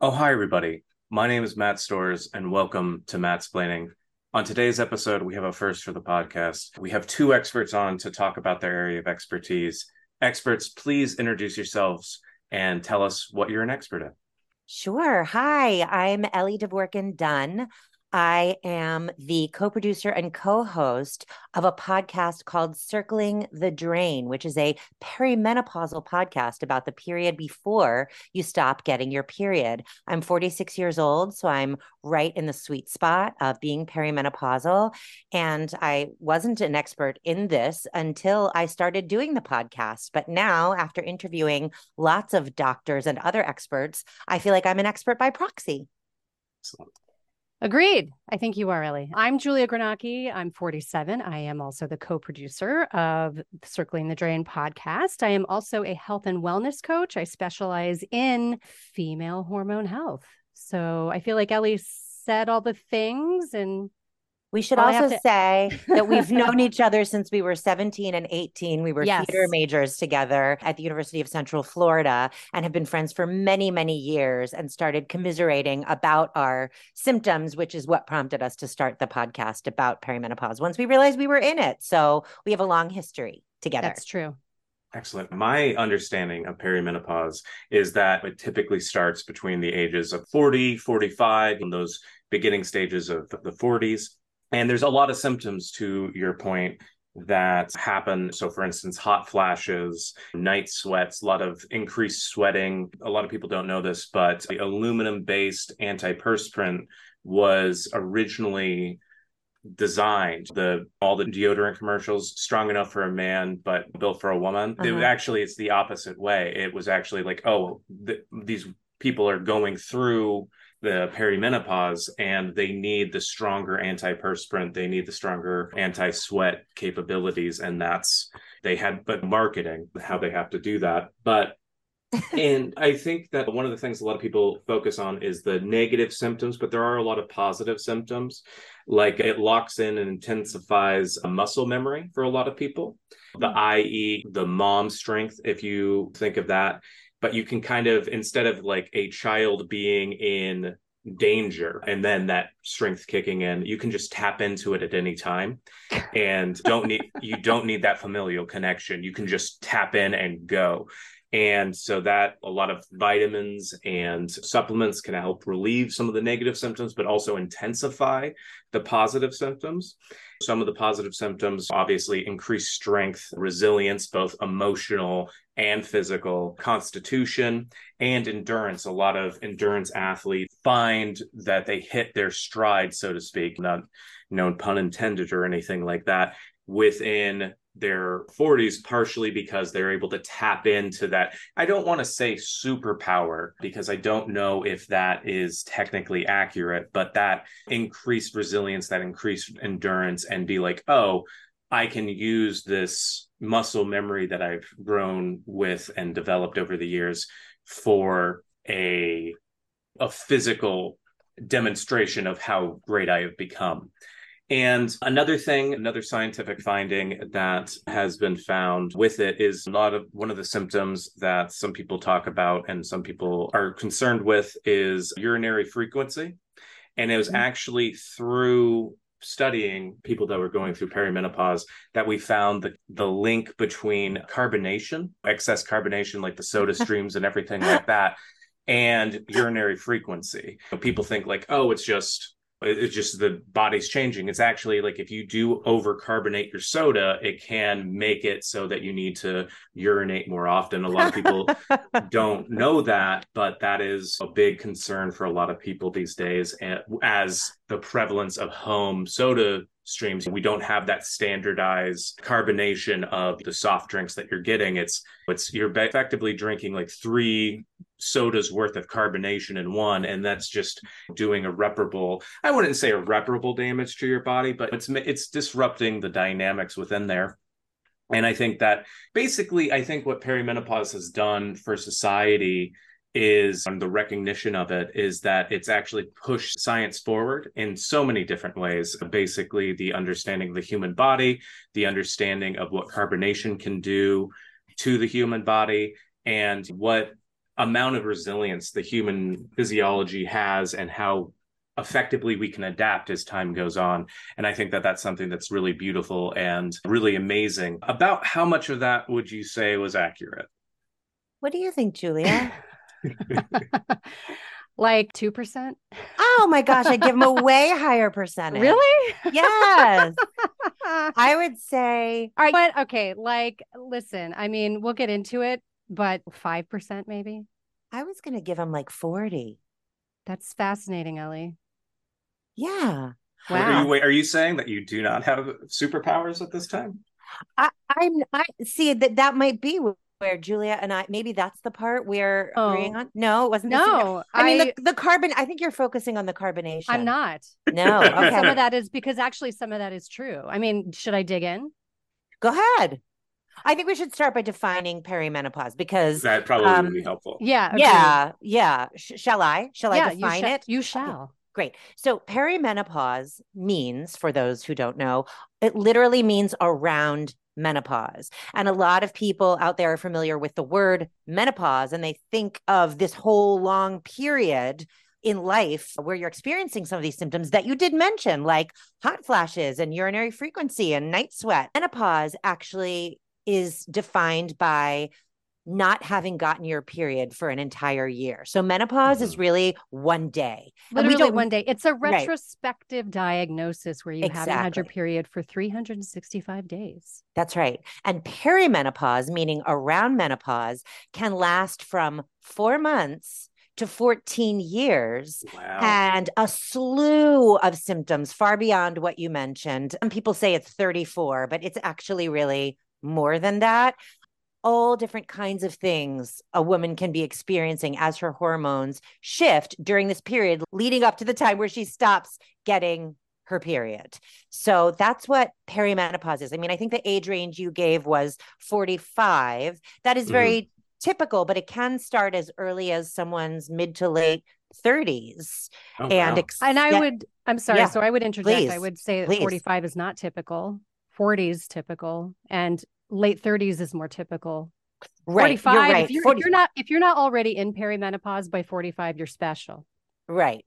Oh, hi, everybody. My name is Matt Stores, and welcome to Mattsplaining. On today's episode, we have a first for the podcast. We have two experts on to talk about their area of expertise. Experts, please introduce yourselves and tell us what you're an expert at. Sure. Hi, I'm Ellie Dvorkin Dunn. I am the co-producer and co-host of a podcast called Circling the Drain, which is a perimenopausal podcast about the period before you stop getting your period. I'm 46 years old, so I'm right in the sweet spot of being perimenopausal. And I wasn't an expert in this until I started doing the podcast. But now, after interviewing lots of doctors and other experts, I feel like I'm an expert by proxy. Excellent. Agreed. I think you are, Ellie. I'm Julia Granacki. I'm 47. I am also the co-producer of the Circling the Drain podcast. I am also a health and wellness coach. I specialize in female hormone health. So I feel like Ellie said all the things, and We should all I have also to say that we've known each other since we were 17 and 18. We were Yes. theater majors together at the University of Central Florida and have been friends for many, many years and started commiserating about our symptoms, which is what prompted us to start the podcast about perimenopause once we realized we were in it. So we have a long history together. That's true. Excellent. My understanding of perimenopause is that it typically starts between the ages of 40, 45, in those beginning stages of the 40s. And there's a lot of symptoms, to your point, that happen. So, for instance, hot flashes, night sweats, a lot of increased sweating. A lot of people don't know this, but the aluminum-based antiperspirant was originally designed, all the deodorant commercials, strong enough for a man but built for a woman. It's the opposite way. It was actually like, these people are going through the perimenopause and they need the stronger antiperspirant, they need the stronger anti-sweat capabilities, and but marketing, how they have to do that. And I think that one of the things a lot of people focus on is the negative symptoms, but there are a lot of positive symptoms. Like it locks in and intensifies muscle memory for a lot of people, i.e., the mom strength, if you think of that. But you can kind of, instead of like a child being in danger and then that strength kicking in, you can just tap into it at any time and you don't need that familial connection. You can just tap in and go. And so that a lot of vitamins and supplements can help relieve some of the negative symptoms, but also intensify the positive symptoms. Some of the positive symptoms, obviously, increased strength, resilience, both emotional and physical, constitution, and endurance. A lot of endurance athletes find that they hit their stride, so to speak, not pun intended or anything like that, within their 40s, partially because they're able to tap into that. I don't want to say superpower because I don't know if that is technically accurate, but that increased resilience, that increased endurance, and be like, oh, I can use this muscle memory that I've grown with and developed over the years for a physical demonstration of how great I have become. And another scientific finding that has been found with it is one of the symptoms that some people talk about and some people are concerned with is urinary frequency. And it was actually through studying people that were going through perimenopause that we found the link between carbonation, excess carbonation, like the soda streams and everything like that, and urinary frequency. People think like, oh, it's just the body's changing. It's actually like if you do overcarbonate your soda, it can make it so that you need to urinate more often. A lot of people don't know that, but that is a big concern for a lot of people these days. And as the prevalence of home soda streams, we don't have that standardized carbonation of the soft drinks that you're getting. You're effectively drinking like 3 sodas worth of carbonation in one, and that's just doing I wouldn't say irreparable damage to your body, but it's disrupting the dynamics within there. And I think that basically, I think what perimenopause has done for society is, and the recognition of it, is that it's actually pushed science forward in so many different ways. Basically, the understanding of the human body, the understanding of what carbonation can do to the human body, and what amount of resilience the human physiology has and how effectively we can adapt as time goes on. And I think that that's something that's really beautiful and really amazing. About how much of that would you say was accurate? What do you think, Julia? Like 2%? Oh my gosh, I'd give him a way higher percentage. Really? Yes. I would say. All right. But okay, like, listen, I mean, we'll get into it, but 5% maybe? I was going to give him like 40. That's fascinating, Ellie. Yeah. Wow. Are you saying that you do not have superpowers at this time? I see that might be where Julia and I, maybe that's the part we're agreeing on. No, it wasn't. No, I mean, the carbon, I think you're focusing on the carbonation. I'm not. No. Okay. Some of that is because actually some of that is true. I mean, should I dig in? Go ahead. I think we should start by defining perimenopause because that probably would be helpful. Yeah. Agreed. Yeah. Shall I define it? You shall. Okay. Great. So perimenopause means, for those who don't know, it literally means around menopause. And a lot of people out there are familiar with the word menopause, and they think of this whole long period in life where you're experiencing some of these symptoms that you did mention, like hot flashes and urinary frequency and night sweat. Menopause actually is defined by not having gotten your period for an entire year. So menopause is really one day. Literally one day. It's a retrospective diagnosis where you haven't had your period for 365 days. That's right. And perimenopause, meaning around menopause, can last from 4 months to 14 years. Wow. And a slew of symptoms far beyond what you mentioned. Some people say it's 34, but it's actually really more than that. All different kinds of things a woman can be experiencing as her hormones shift during this period leading up to the time where she stops getting her period. So that's what perimenopause is. I mean, I think the age range you gave was 45. That is very typical, but it can start as early as someone's mid to late 30s. Oh, and wow. I'm sorry. Yeah. So I would interject. Please. I would say that 45 is not typical. 40 is typical. And late 30s is more typical. Right. 45. You're right. If you're not already in perimenopause by 45, you're special. Right.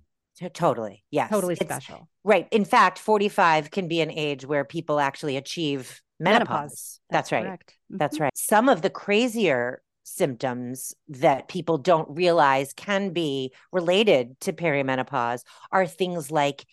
Totally. Yes. Totally special. Right. In fact, 45 can be an age where people actually achieve menopause. That's right. Correct. That's right. Some of the crazier symptoms that people don't realize can be related to perimenopause are things like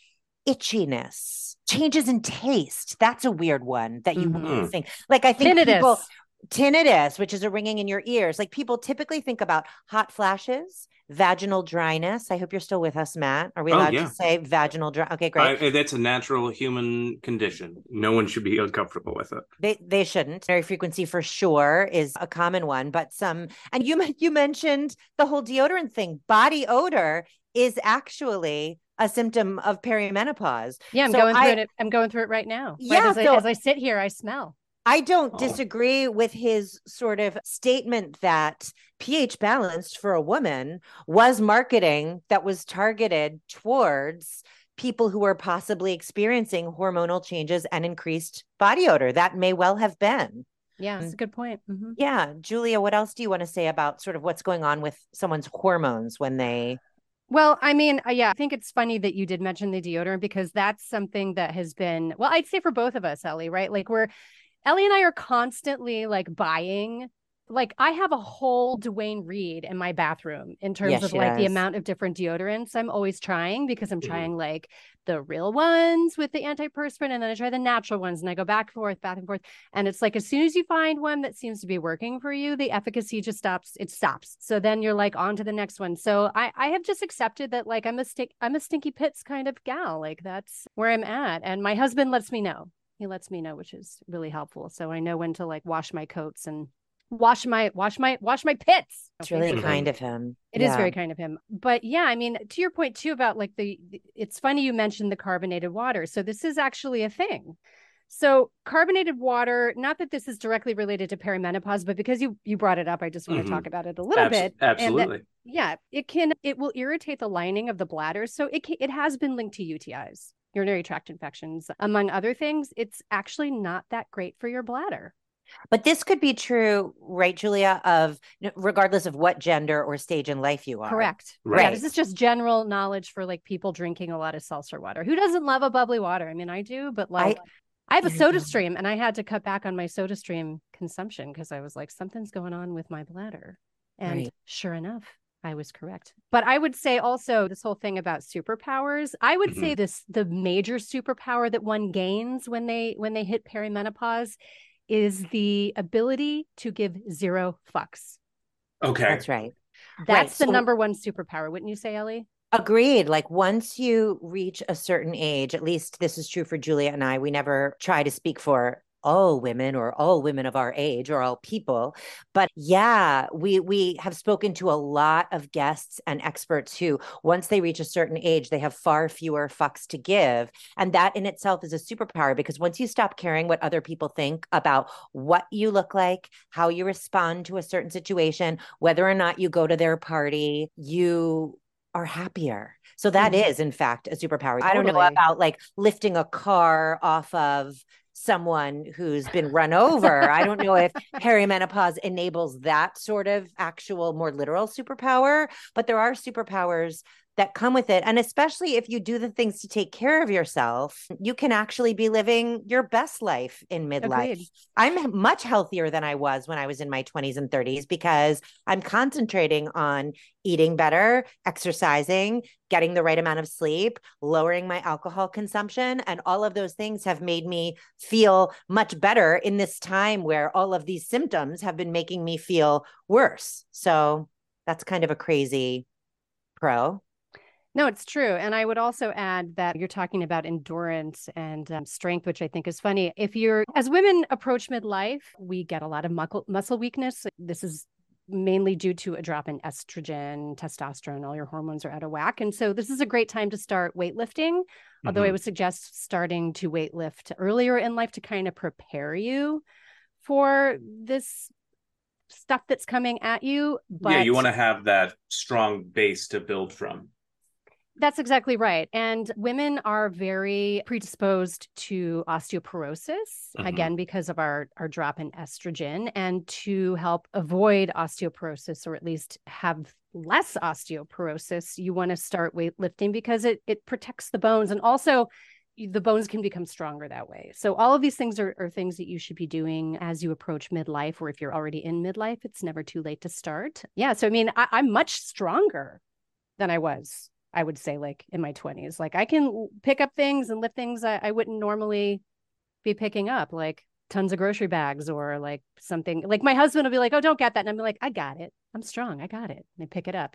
itchiness, changes in taste. That's a weird one that you wouldn't think. Like, I think tinnitus, which is a ringing in your ears. Like, people typically think about hot flashes, vaginal dryness. I hope you're still with us, Matt. Are we allowed to say vaginal dry? Okay, great. That's a natural human condition. No one should be uncomfortable with it. They shouldn't. Urinary frequency for sure is a common one, but and you mentioned the whole deodorant thing. Body odor is actually a symptom of perimenopause. Yeah, I'm going through it right now. Yeah, as I sit here, I smell. I don't disagree with his sort of statement that pH Balanced for a woman was marketing that was targeted towards people who are possibly experiencing hormonal changes and increased body odor. That may well have been. Yeah, that's a good point. Mm-hmm. Yeah. Julia, what else do you want to say about sort of what's going on with someone's hormones when they... Well, I mean, I think it's funny that you did mention the deodorant because that's something that has been, well, I'd say for both of us, Ellie, right? Like Ellie and I are constantly like buying, like I have a whole Dwayne Reed in my bathroom in terms of like the amount of different deodorants I'm always trying because I'm trying like the real ones with the antiperspirant and then I try the natural ones and I go back and forth. And it's like, as soon as you find one that seems to be working for you, the efficacy just stops. It stops. So then you're like on to the next one. So I have just accepted that like I'm a stinky pits kind of gal. Like that's where I'm at. And my husband lets me know. He lets me know, which is really helpful. So I know when to like wash my coats and wash my pits. It's really kind of him. It is very kind of him. But yeah, I mean, to your point too about like it's funny you mentioned the carbonated water. So this is actually a thing. So carbonated water, not that this is directly related to perimenopause, but because you brought it up, I just want to talk about it a little bit. Absolutely. It will irritate the lining of the bladder. So it has been linked to UTIs. Urinary tract infections, among other things. It's actually not that great for your bladder. But this could be true, right, Julia, of regardless of what gender or stage in life you are. Correct. Right. Yeah, this is just general knowledge for like people drinking a lot of seltzer water. Who doesn't love a bubbly water? I mean, I do, but like I have a soda stream and I had to cut back on my soda stream consumption because I was like, something's going on with my bladder. And sure enough, I was correct. But I would say also this whole thing about superpowers, I would say the major superpower that one gains when they hit perimenopause is the ability to give zero fucks. Okay. That's right. That's the number one superpower, wouldn't you say, Ellie? Agreed. Like once you reach a certain age, at least this is true for Julia and I, we never try to speak for all women or all women of our age or all people. But yeah, we have spoken to a lot of guests and experts who, once they reach a certain age, they have far fewer fucks to give. And that in itself is a superpower, because once you stop caring what other people think about what you look like, how you respond to a certain situation, whether or not you go to their party, you are happier. So that is, in fact, a superpower. Totally. I don't know about like lifting a car off of someone who's been run over. I don't know if perimenopause enables that sort of actual, more literal superpower, but there are superpowers that come with it. And especially if you do the things to take care of yourself, you can actually be living your best life in midlife. Agreed. I'm much healthier than I was when I was in my 20s and 30s because I'm concentrating on eating better, exercising, getting the right amount of sleep, lowering my alcohol consumption. And all of those things have made me feel much better in this time where all of these symptoms have been making me feel worse. So that's kind of a crazy pro. No, it's true. And I would also add that you're talking about endurance and strength, which I think is funny. As women approach midlife, we get a lot of muscle weakness. This is mainly due to a drop in estrogen, testosterone, all your hormones are out of whack. And so this is a great time to start weightlifting. Although I would suggest starting to weightlift earlier in life to kind of prepare you for this stuff that's coming at you. But yeah, you want to have that strong base to build from. That's exactly right. And women are very predisposed to osteoporosis, again, because of our drop in estrogen. And to help avoid osteoporosis, or at least have less osteoporosis, you want to start weightlifting because it protects the bones. And also, the bones can become stronger that way. So all of these things are things that you should be doing as you approach midlife, or if you're already in midlife, it's never too late to start. Yeah. So, I mean, I'm much stronger than I was, I would say, like in my 20s. Like I can pick up things and lift things I wouldn't normally be picking up, like tons of grocery bags or like something. Like my husband will be like, oh, don't get that. And I'm like, I got it. I'm strong. I got it. And I pick it up.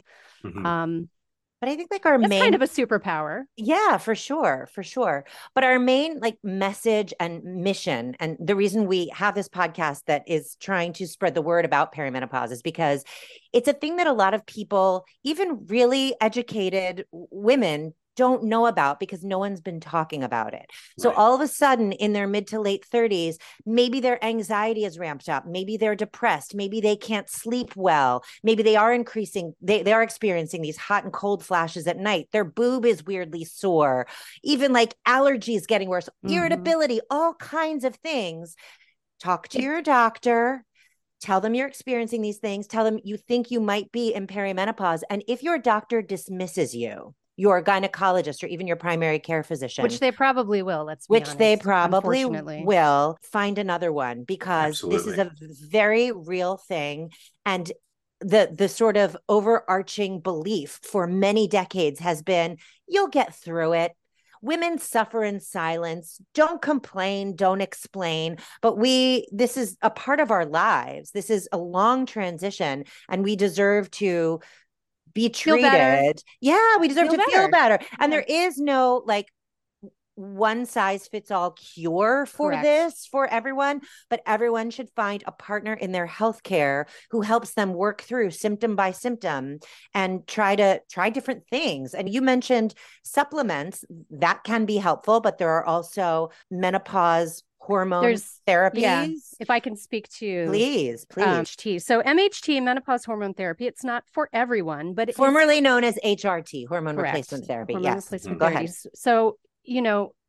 But I think like our main kind of a superpower. Yeah, for sure. For sure. But our main like message and mission, and the reason we have this podcast that is trying to spread the word about perimenopause, is because it's a thing that a lot of people, even really educated women, don't know about because no one's been talking about it. So all of a sudden in their mid to late 30s, maybe their anxiety is ramped up. Maybe they're depressed. Maybe they can't sleep well. Maybe they are they are experiencing these hot and cold flashes at night. Their boob is weirdly sore. Even like allergies getting worse, irritability, all kinds of things. Talk to your doctor. Tell them you're experiencing these things. Tell them you think you might be in perimenopause. And if your doctor dismisses you, your gynecologist or even your primary care physician, which they probably will, they probably will, find another one, because this is a very real thing. And the sort of overarching belief for many decades has been, you'll get through it. Women suffer in silence. Don't complain, don't explain. But this is a part of our lives. This is a long transition, and we deserve to be treated. Yeah, we deserve to feel better. And there is no like one size fits all cure for this for everyone, but everyone should find a partner in their healthcare who helps them work through symptom by symptom and try different things. And you mentioned supplements that can be helpful, but there are also menopause hormone therapies. Yeah, if I can speak to please. MHT. So MHT, menopause hormone therapy, it's not for everyone, but formerly known as HRT, hormone replacement therapy. Replacement Go ahead. So,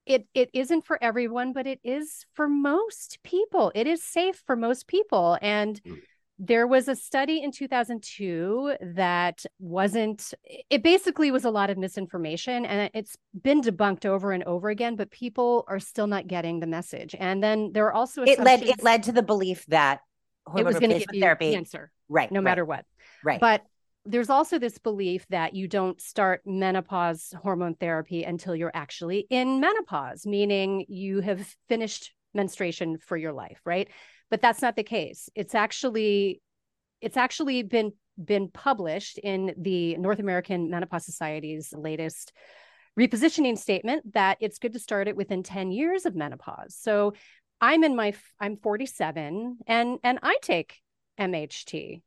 it isn't for everyone, but it is for most people. It is safe for most people. And there was a study in 2002 that it basically was a lot of misinformation, and it's been debunked over and over again, but people are still not getting the message. And then there are also it led to the belief that it was going to give you therapy, cancer, no matter what. Right. But there's also this belief that you don't start menopause hormone therapy until you're actually in menopause, meaning you have finished menstruation for your life, right? But that's not the case. It's actually been published in the North American Menopause Society's latest repositioning statement that it's good to start it within 10 years of menopause. So I'm 47 and I take MHT.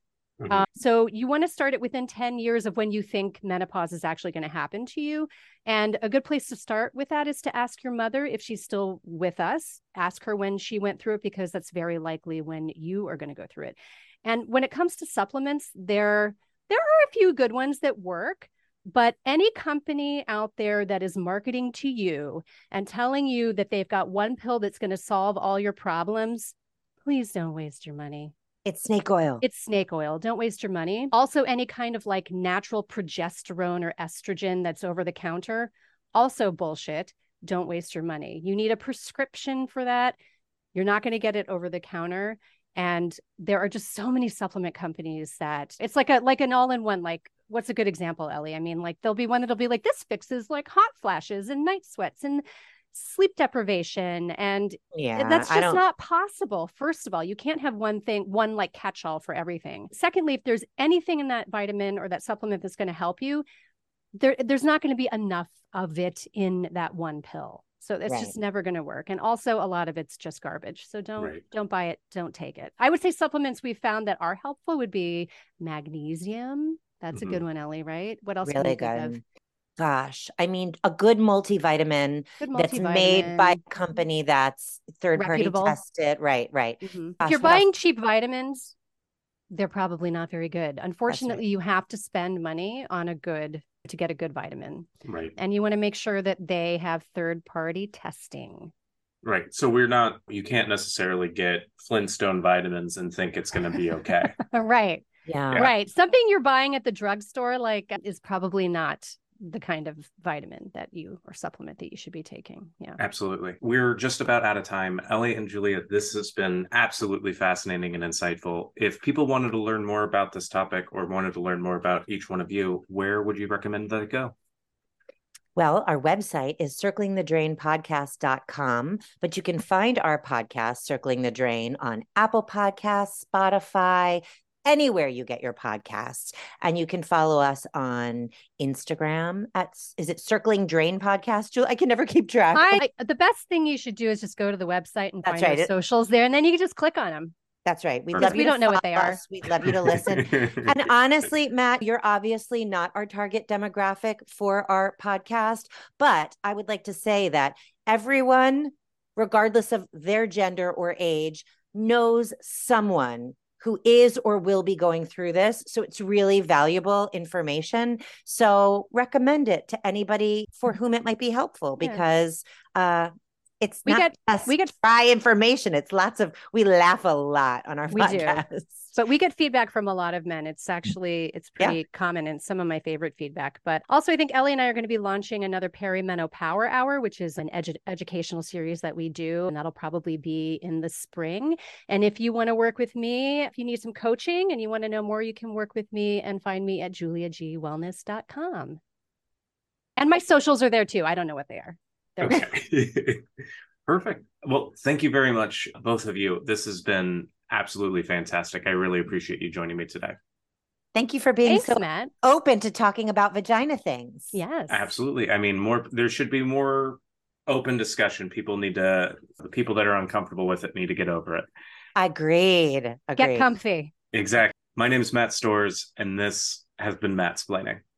So you want to start it within 10 years of when you think menopause is actually going to happen to you. And a good place to start with that is to ask your mother if she's still with us. Ask her when she went through it, because that's very likely when you are going to go through it. And when it comes to supplements, there are a few good ones that work, but any company out there that is marketing to you and telling you that they've got one pill that's going to solve all your problems, please don't waste your money. It's snake oil. It's snake oil. Don't waste your money. Also, any kind of like natural progesterone or estrogen that's over the counter, also bullshit. Don't waste your money. You need a prescription for that. You're not going to get it over the counter. And there are just so many supplement companies that it's like an all-in-one. Like, what's a good example, Ellie? I mean, like there'll be one that'll be like, this fixes like hot flashes and night sweats and sleep deprivation. And that's just not possible. First of all, you can't have one like catch-all for everything. Secondly, if there's anything in that vitamin or that supplement that's going to help you, there's not going to be enough of it in that one pill. So it's just never going to work. And also a lot of it's just garbage. So don't buy it. Don't take it. I would say supplements we've found that are helpful would be magnesium. That's a good one, Ellie, right? What else really can you think of? Gosh, I mean, a good multivitamin that's made by a company that's third-party tested. Right. Mm-hmm. If you're buying cheap vitamins, they're probably not very good. Unfortunately, you have to spend money on to get a good vitamin. Right. And you want to make sure that they have third-party testing. Right. So you can't necessarily get Flintstone vitamins and think it's going to be okay. Right. Yeah. Right. Something you're buying at the drugstore is probably not the kind of vitamin or supplement that you should be taking. Yeah, absolutely. We're just about out of time. Ellie and Julia, this has been absolutely fascinating and insightful. If people wanted to learn more about this topic or wanted to learn more about each one of you, where would you recommend they go? Well, our website is circlingthedrainpodcast.com, but you can find our podcast, Circling the Drain, on Apple Podcasts, Spotify, anywhere you get your podcasts. And you can follow us on Instagram is it Circling Drain Podcast? Julie, I can never keep track. The best thing you should do is just go to the website and find our socials there, and then you can just click on them. That's right. We don't know what they are. We'd love you to listen. And honestly, Matt, you're obviously not our target demographic for our podcast, but I would like to say that everyone, regardless of their gender or age, knows someone who is or will be going through this. So it's really valuable information. So recommend it to anybody for whom it might be helpful, because we get dry information. It's we laugh a lot on our podcast. But we get feedback from a lot of men. It's pretty common and some of my favorite feedback. But also I think Ellie and I are going to be launching another Perimenopause Power Hour, which is an educational series that we do. And that'll probably be in the spring. And if you want to work with me, if you need some coaching and you want to know more, you can work with me and find me at juliagwellness.com. And my socials are there too. I don't know what they are. Okay. Perfect. Well, thank you very much, both of you. This has been absolutely fantastic. I really appreciate you joining me today. Thank you for being Matt. Open to talking about vagina things. Yes. Absolutely. I mean, there should be more open discussion. The people that are uncomfortable with it need to get over it. Agreed. Get comfy. Exactly. My name is Matt Stores, and this has been Matt Splaining.